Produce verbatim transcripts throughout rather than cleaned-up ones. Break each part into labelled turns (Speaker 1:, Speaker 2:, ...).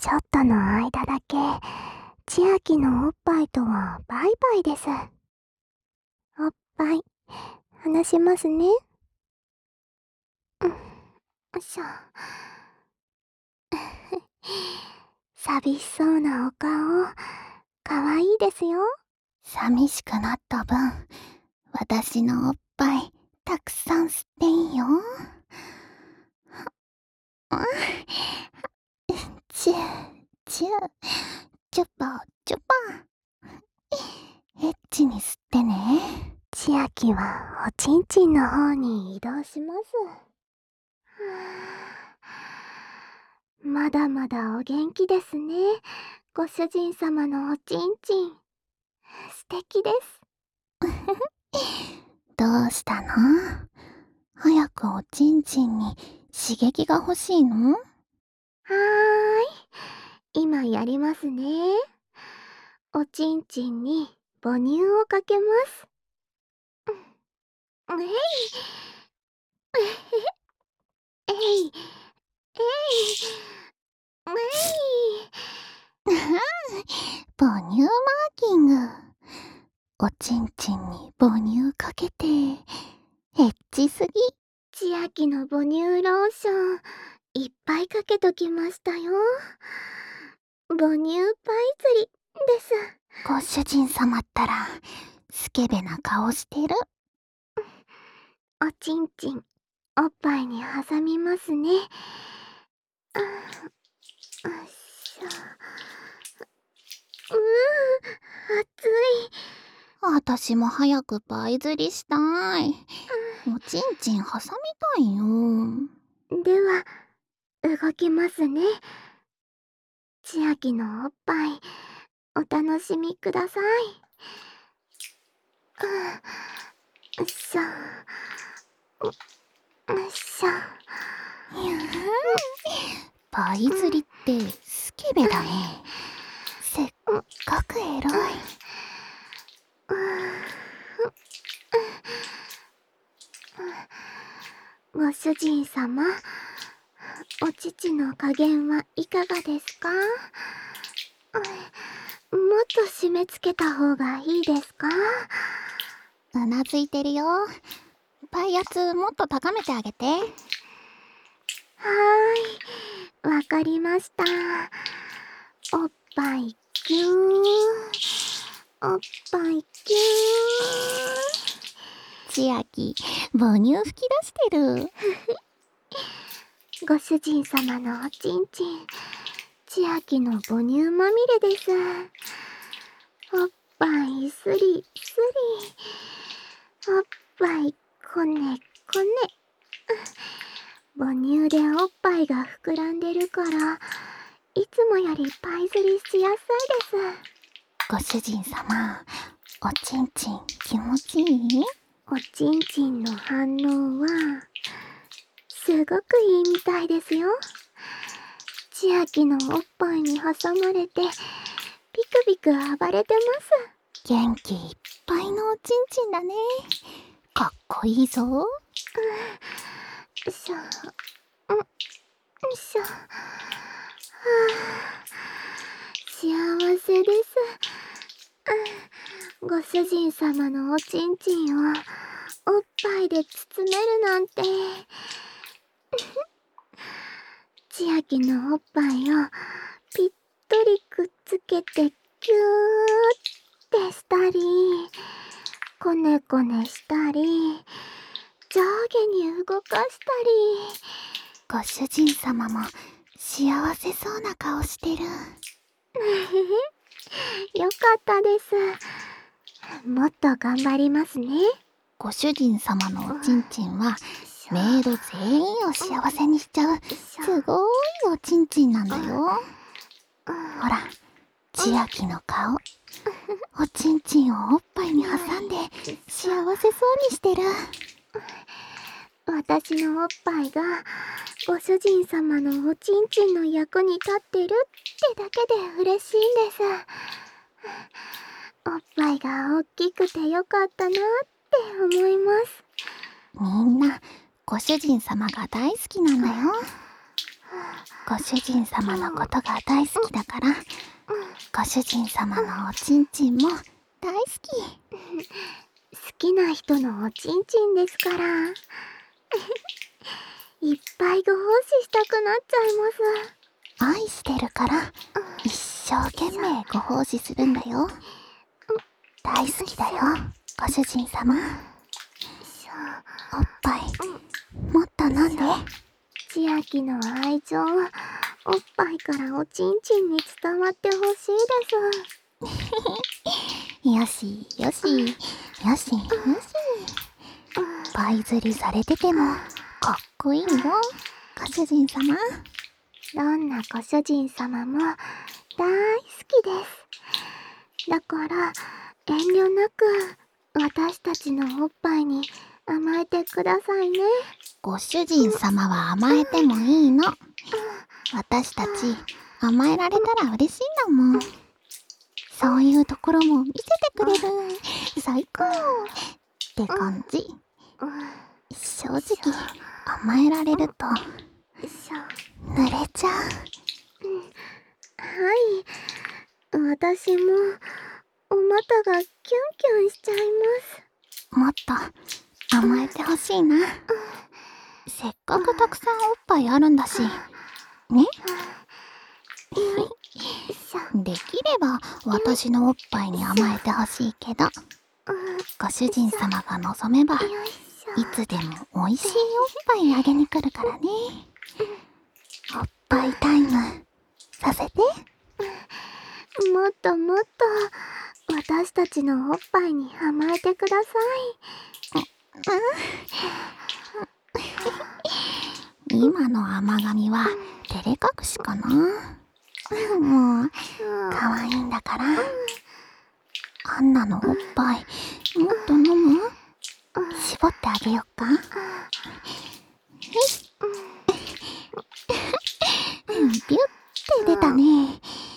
Speaker 1: ちょっとの間だけ、千秋のおっぱいとはバイバイです。おっぱい、離しますね。うん、よいしょ。寂しそうなお顔、かわいいですよ。
Speaker 2: 寂しくなった分、私のおっぱい、たくさん吸っていいよ。チュー、チュー、チュパ、チュパ。エッチに吸ってね。
Speaker 1: 千秋はおちんちんの方に移動します。まだまだお元気ですね。ご主人様のおちんちん。素敵です。
Speaker 2: どうしたの？早くおちんちんに刺激が欲しいの？
Speaker 1: はーい。今やりますね。おちんちんに母乳をかけます。えい。えい。えい。えい。
Speaker 2: 母乳マーキング。おちんちんに母乳かけて、エッチすぎ。
Speaker 1: 千秋の母乳ローション、いっぱいかけときましたよ。母乳パイ釣りです。
Speaker 2: ご主人様ったら、スケベな顔してる。
Speaker 1: おちんちん、おっぱいに挟みますね。あ、よいしょ。うー、熱い。
Speaker 2: 私も早くパイ釣りしたい。おちんちん挟みたいよ。
Speaker 1: では、動きますね。千秋のおっぱい、お楽しみください。よいしょ。よいしょ。
Speaker 2: パイ釣りってスケベだね。せっかくエロい。
Speaker 1: ご主人様、お乳の加減はいかがですか？もっと締め付けた方がいいですか？
Speaker 2: うなずいてるよ。パイ圧もっと高めてあげて。
Speaker 1: はーい、わかりました。おっぱいぎゅー、おっぱいぎゅー。
Speaker 2: 千秋、母乳吹き出してる。
Speaker 1: ご主人様のおちんちん、千秋の母乳まみれです。おっぱいすりすり、おっぱいこねこね。母乳でおっぱいが膨らんでるから、いつもよりパイ釣りしやすいです。
Speaker 2: ご主人様、おちんちん気持ちいい？
Speaker 1: おちんちんの反応は、すごくいいみたいですよ。千秋のおっぱいに挟まれて、ピクピク暴れてます。
Speaker 2: 元気いっぱいのおちんちんだね。かっこいいぞ。
Speaker 1: よいしょ。うん、よいしょ。はぁ、幸せです。ご主人様のおちんちんをおっぱいで包めるなんて。千秋のおっぱいをぴったりくっつけてギューってしたり、こねこねしたり、上下に動かしたり。
Speaker 2: ご主人様も幸せそうな顔してる。
Speaker 1: よかったです。もっと頑張りますね。
Speaker 2: ご主人様のおちんちんはメイド全員を幸せにしちゃうすごいおちんちんなんだよ。ほら、千秋の顔。おちんちんをおっぱいに挟んで幸せそうにしてる。
Speaker 1: 私のおっぱいがご主人様のおちんちんの役に立ってるってだけで嬉しいんです。おっぱいが大きくてよかったなって思います。
Speaker 2: みんなご主人様が大好きなんだよ。 ご主人様のことが大好きだから、ご主人様のおちんちんも大好き。
Speaker 1: 好きな人のおちんちんですから。いっぱいご奉仕したくなっちゃい
Speaker 2: ます。愛してるから一生懸命ご奉仕するんだよ。大好きだよ、ご主人様。おっぱいもっと飲んで。
Speaker 1: 千秋の愛情はおっぱいからおちんちんに伝わってほしい
Speaker 2: です。よしよしよしよし。パイ釣りされててもかっこいいよ、ご主人様。
Speaker 1: どんなご主人様も大好きです。だから遠慮なく私たちのおっぱいに甘えてくださいね。
Speaker 2: ご主人様は甘えてもいいの。私たち甘えられたら嬉しいんだもん。そういうところも見せてくれる。最高って感じ。正直甘えられると濡れちゃう。
Speaker 1: はい、私もお股がキュンキュンしちゃい
Speaker 2: ます。もっと甘えてほしいな。せっかくたくさんおっぱいあるんだしね。できれば私のおっぱいに甘えてほしいけど、ご主人様が望めばいつでも美味しいおっぱいあげに来るからね。おっぱいタイムさせて。
Speaker 1: もっともっと私たちのおっぱいに甘えてください。
Speaker 2: 今の甘噛みは照れ隠しかな。もう可愛いんだから。アンナのおっぱいもっと飲む？絞ってあげよっか。ビュって出たね。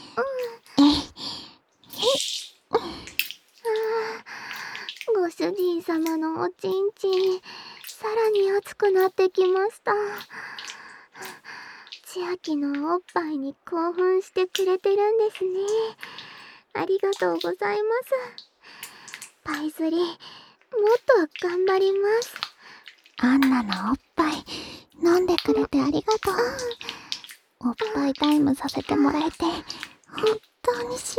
Speaker 1: ご主人様のおちんちんさらに熱くなってきました。千秋のおっぱいに興奮してくれてるんですね。ありがとうございます。パイ釣りもっと頑張ります。
Speaker 2: アンナのおっぱい飲んでくれてありがとう。おっぱいタイムさせてもらえて本当に幸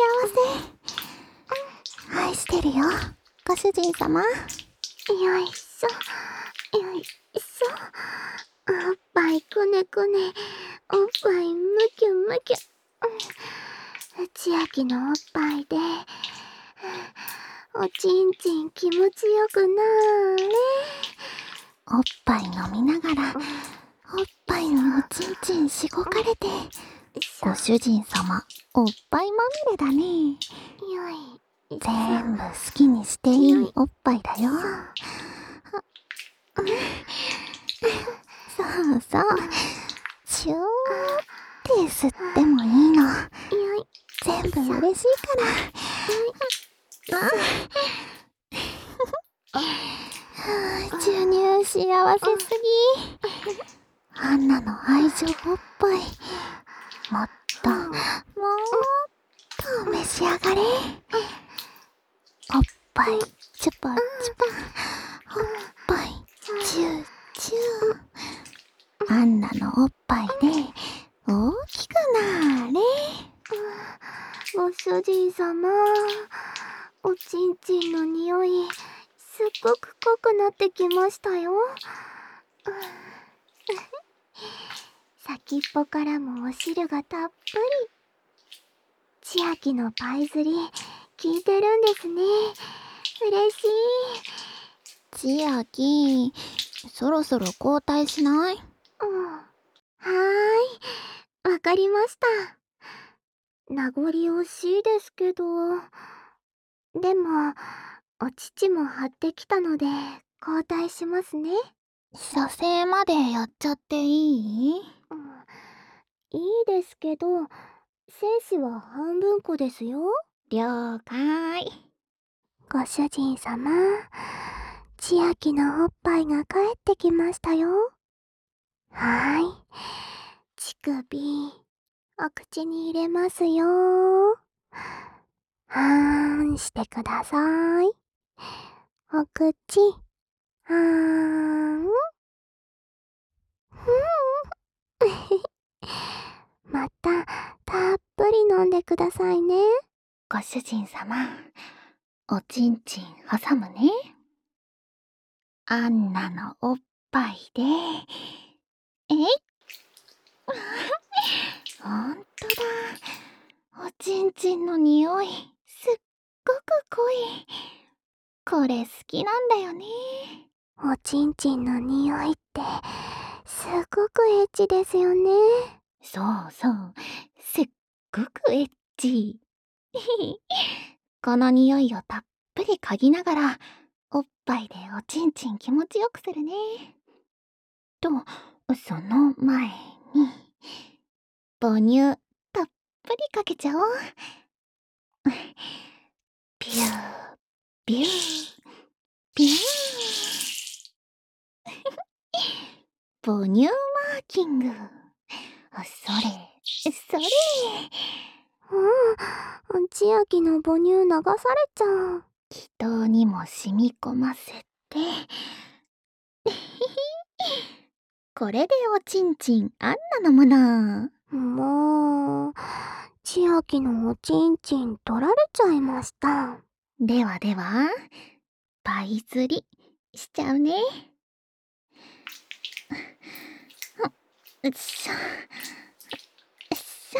Speaker 2: せ。愛してるよ、ご主人様。
Speaker 1: よいしょよいしょ。おっぱいくねくね、おっぱいむきゅむきゅ。千秋のおっぱいでおちんちん気持ちよくなーれ。
Speaker 2: おっぱい飲みながらおっぱいにおちんちんしごかれて、ご主人様おっぱいまみれだね。
Speaker 1: よい
Speaker 2: 全部好きにしていいおっぱいだよ。そうそう、シューって吸ってもいいの。全部嬉しいから。授乳幸せすぎ。アンナの愛情おっぱいもっともっと召し上がれ。おっぱいチュパチュパ、おっぱいチューチュー。アンナのおっぱいで大きくなれ。
Speaker 1: ご主人様、おちんちんの匂いすっごく濃くなってきましたよ。先っぽからもお汁がたっぷり。千秋のパイ釣り効いてるんですね。嬉しい。
Speaker 2: 千秋、そろそろ交代しない？
Speaker 1: うん、はーい、わかりました。名残惜しいですけど、でもお乳も張ってきたので交代しますね。
Speaker 2: 射精までやっちゃっていい？
Speaker 1: うん、いいですけど精子は半分こですよ。
Speaker 2: 了解。
Speaker 1: ご主人様、千秋のおっぱいが帰ってきましたよ。はーい、 乳首、お口に入れますよ。はーんしてください。お口、はーん。ふーん。また、たっぷり飲んでくださいね。
Speaker 2: ご主人様、おちんちん挟むね。アンナのおっぱいで、えいほんとだ。おちんちんの匂い、すっごく濃い。これ好きなんだよね。
Speaker 1: おちんちんの匂いって、すっごくエッチですよね。
Speaker 2: そうそう、すっごくエッチ。この匂いをたっぷり嗅ぎながら、おっぱいでおちんちん気持ちよくするね。と、その前に、母乳たっぷりかけちゃおう。ピュー、ビュー、ビュー。母乳マーキング。それ、それ。
Speaker 1: うん、千秋の母乳流されちゃう。
Speaker 2: 気筒にも染み込ませて。これでおちんちんあんなのもの。
Speaker 1: もう、千秋のおちんちん取られちゃいました。
Speaker 2: ではでは、パイ釣りしちゃうね。よっしょ。よっし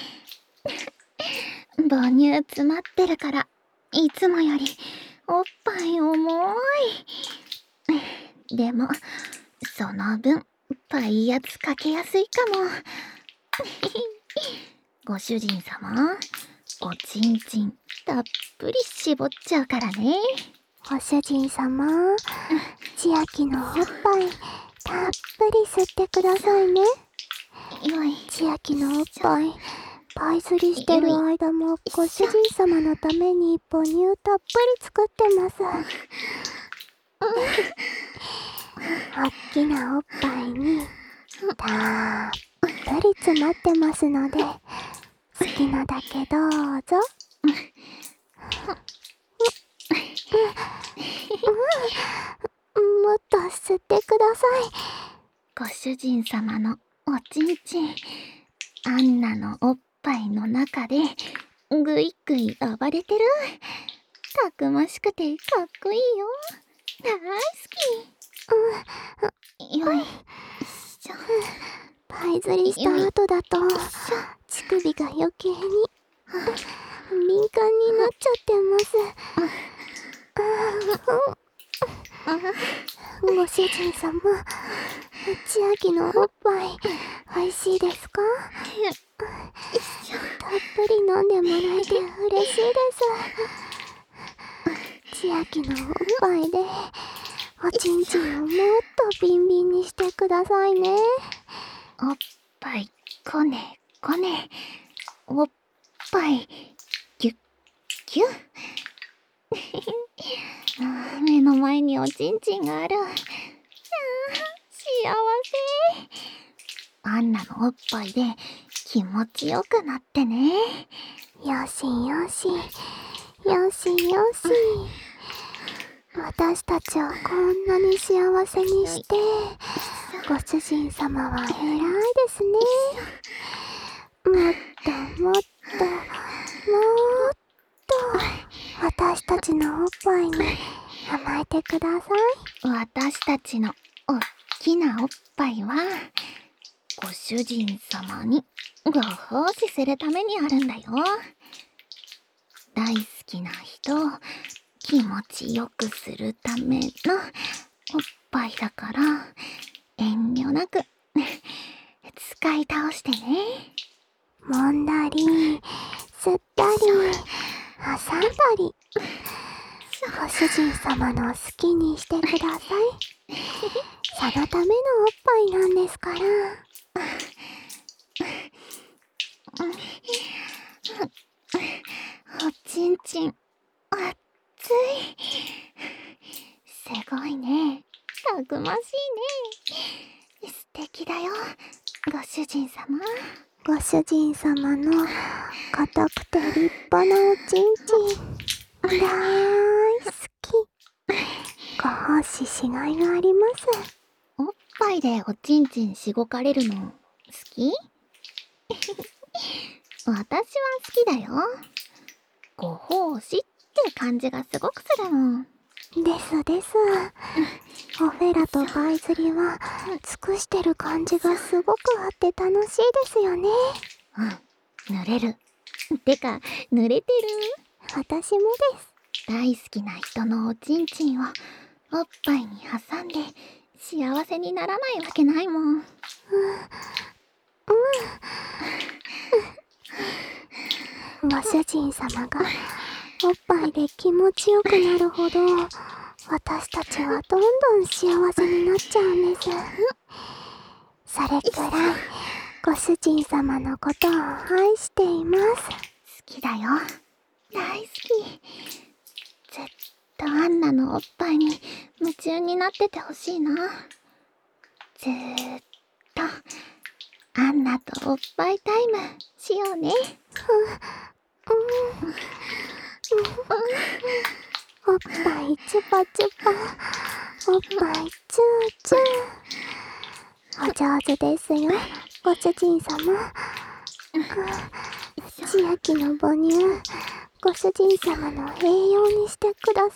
Speaker 2: ょ。母乳詰まってるから、いつもよりおっぱい重い。でも、その分、パイ圧かけやすいかも。ご主人様、おちんちんたっぷり絞っちゃうからね。
Speaker 1: ご主人様、千秋のおっぱいたっぷり吸ってくださいね。
Speaker 2: よい。
Speaker 1: 千秋のおっぱいパイ釣りしてる間もご主人様のために母乳たっぷり作ってます。おっきなおっぱいにたっぷり詰まってますので、好きなだけどうぞ。もっと吸ってください。
Speaker 2: ご主人様のおちんちん、アンナのおっぱいの中でぐいぐい暴れてる。たくましくてかっこいいよ。大好き。よいしょ。
Speaker 1: パイ釣りした後だと乳首が余計に敏感になっちゃってます。ご主人様、千秋のおっぱい美味しいですか？たっぷり飲んでもらえて嬉しいです。千秋のおっぱいでおちんちんをもっとビンビンにしてくださいね。
Speaker 2: おっぱいこねこね、おっぱいギュッギュッ。目の前におちんちんがある。あー、幸せ。アンナのおっぱいで気持ちよくなってね。
Speaker 1: よしよしよしよし。私たちをこんなに幸せにしてご主人様は偉いですね。もっともっともっと私たちのおっぱいに甘えてください。
Speaker 2: 私たちのおっきなおっぱいはご主人様にご奉仕するためにあるんだよ。大好きな人を気持ちよくするためのおっぱいだから、遠慮なく使い倒してね。
Speaker 1: 揉んだり吸ったり挟んだり、ご主人様の好きにしてください。そのためのおっぱいなんですから。
Speaker 2: おちんちん熱い。すごいね。たくましいね。素敵だよ。 ご主人様。
Speaker 1: ご主人様の硬くて立派なおちんちん、大好き。ご奉仕しがいがあります。
Speaker 2: おっぱいでおちんちんしごかれるの好き？私は好きだよ。ご奉仕って感じがすごくするもん。
Speaker 1: ですです。オフェラとバイズリは尽くしてる感じがすごくあって楽しいですよね。
Speaker 2: うん、濡れる。てか、濡れてる。
Speaker 1: 私もです。
Speaker 2: 大好きな人のおちんちんをおっぱいに挟んで幸せにならないわけないもん。うん。
Speaker 1: ご主人様がおっぱいで気持ちよくなるほど、私たちはどんどん幸せになっちゃうんです。それくらいご主人様のことを愛しています。
Speaker 2: 好きだよ。大好き。ずっとアンナのおっぱいに夢中になっててほしいな。ずーっとアンナとおっぱいタイムしようね。
Speaker 1: おっぱいチュパチュパ、おっぱいチューチュー。お上手ですよ、ご主人様。千秋の母乳、ご主人様の栄養にしてくださ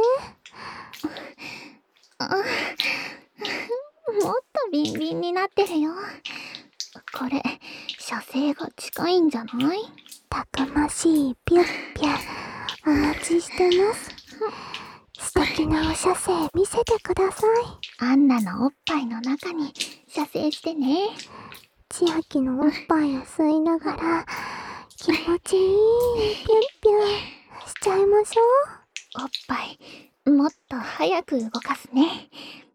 Speaker 2: いね。もっとビンビンになってるよ。これ射精が近いんじゃない？
Speaker 1: たくましいピュッピュ、お待ちしてます。素敵なお射精見せてください。
Speaker 2: アンナのおっぱいの中に射精してね。
Speaker 1: 千秋のおっぱいを吸いながら気持ちいいピュッピュしちゃいましょ
Speaker 2: う。おっぱいもっと早く動かすね。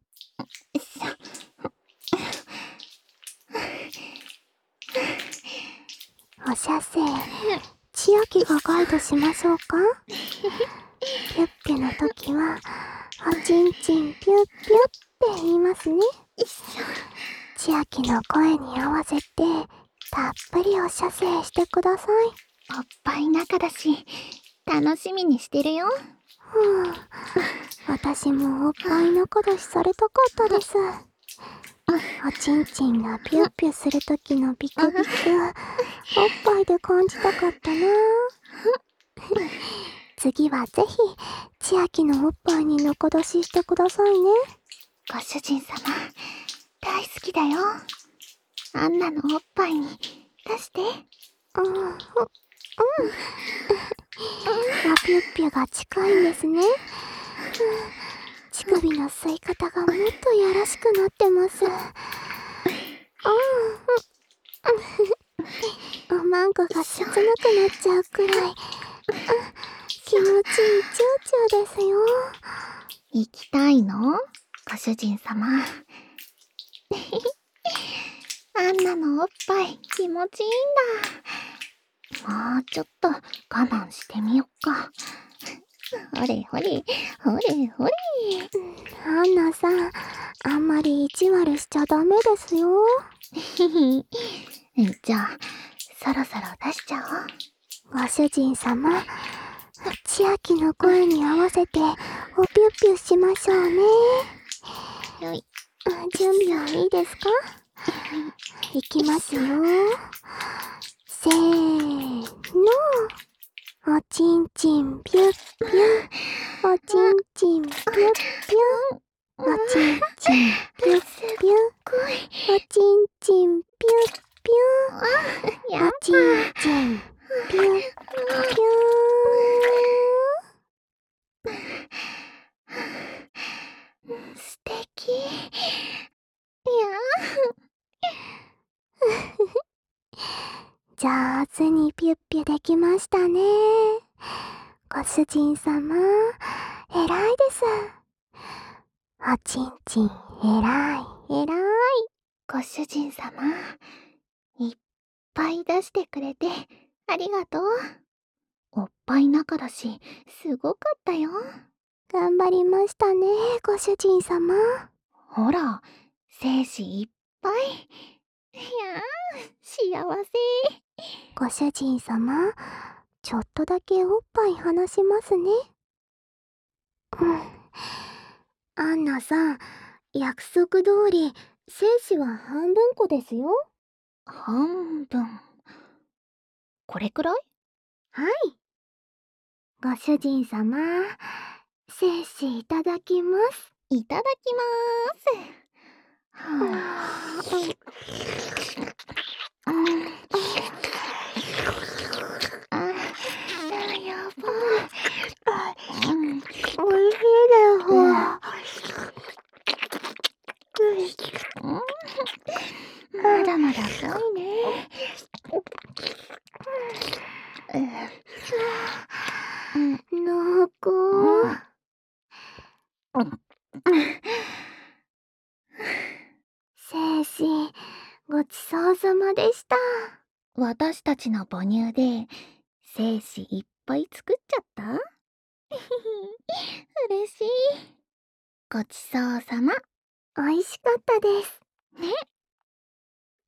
Speaker 1: お射精、千秋がガイドしましょうか。ピュッピュの時はおちんちんピュッピュって言いますね。千秋の声に合わせてたっぷりお射精してください。
Speaker 2: おっぱい中だし楽しみにしてるよ。
Speaker 1: ふう、私もおっぱい中出しされたかったです。おちんちんがピュッピュする時のビクビク、おっぱいで感じたかったな。次はぜひ千秋のおっぱいに中出ししてくださいね。
Speaker 2: ご主人様大好きだよ。アンナのおっぱいに出して。
Speaker 1: うんうんうんおピュッピュが近いんですね。乳首の吸い方がもっとやらしくなってます。おまんこが切なくなっちゃうくらい気持ちいいチューチューですよ。
Speaker 2: 行きたいの？ご主人様。アンナのおっぱい気持ちいいんだ。もうちょっと我慢してみよっか。ほれほれほれほれ。
Speaker 1: アンナさん、あんまり意地悪しちゃダメですよ。
Speaker 2: じゃあそろそろ出しちゃおう。
Speaker 1: ご主人様、千秋の声に合わせておピュッピュしましょうね。
Speaker 2: よい。
Speaker 1: 準備はいいですか？いきますよ。せーの。おちんちんピュッピュ、おちんちんピュッピュ、おちんちんピュッピュ、おちんちんピュッピュ、おちんちんピュッピュ。
Speaker 2: 素敵。い
Speaker 1: や上手にピュッピュできましたね。ご主人様、偉いです。おちんちん偉い偉い。
Speaker 2: ご主人様いっぱい出してくれてありがとう。おっぱい中だしすごかったよ。
Speaker 1: 頑張りましたね、ご主人様。
Speaker 2: ほら精子いっぱい。 いやー、幸せ。
Speaker 1: ご主人様、ちょっとだけおっぱい離しますね。うん。アンナさん、約束通り、精子は半分こですよ。
Speaker 2: 半分。これくらい？
Speaker 1: はい。ご主人様、精子いただきます。
Speaker 2: いただきまーす。はあ。うん。あ、やばい。うん。
Speaker 1: おいしいですわ。
Speaker 2: うん。まだまだ遅いね。うん。
Speaker 1: 濃厚。
Speaker 2: うん。
Speaker 1: 精子、ごちそうさまでした。
Speaker 2: 私たちの母乳で精子いっぱい作っちゃった？嬉しい。ごちそうさま。
Speaker 1: 美味しかったです。
Speaker 2: ね。